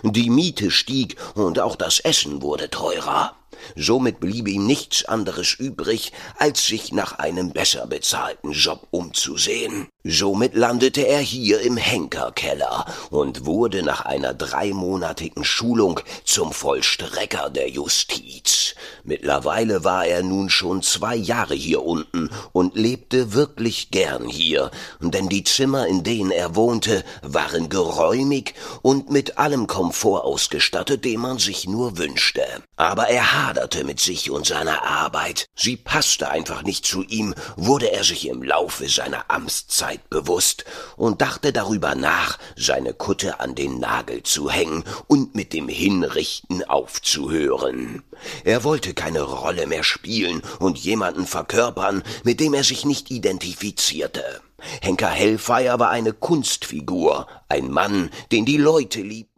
Die Miete stieg und auch das Essen wurde teurer. Somit blieb ihm nichts anderes übrig, als sich nach einem besser bezahlten Job umzusehen. Somit landete er hier im Henkerkeller und wurde nach einer 3-monatigen Schulung zum Vollstrecker der Justiz. Mittlerweile war er nun schon 2 Jahre hier unten und lebte wirklich gern hier, denn die Zimmer, in denen er wohnte, waren geräumig und mit allem Komfort ausgestattet, den man sich nur wünschte. Aber er haderte mit sich und seiner Arbeit. Sie passte einfach nicht zu ihm, wurde er sich im Laufe seiner Amtszeit bewusst und dachte darüber nach, seine Kutte an den Nagel zu hängen und mit dem Hinrichten aufzuhören. Er wollte keine Rolle mehr spielen und jemanden verkörpern, mit dem er sich nicht identifizierte. Henker Hellfire war eine Kunstfigur, ein Mann, den die Leute liebten.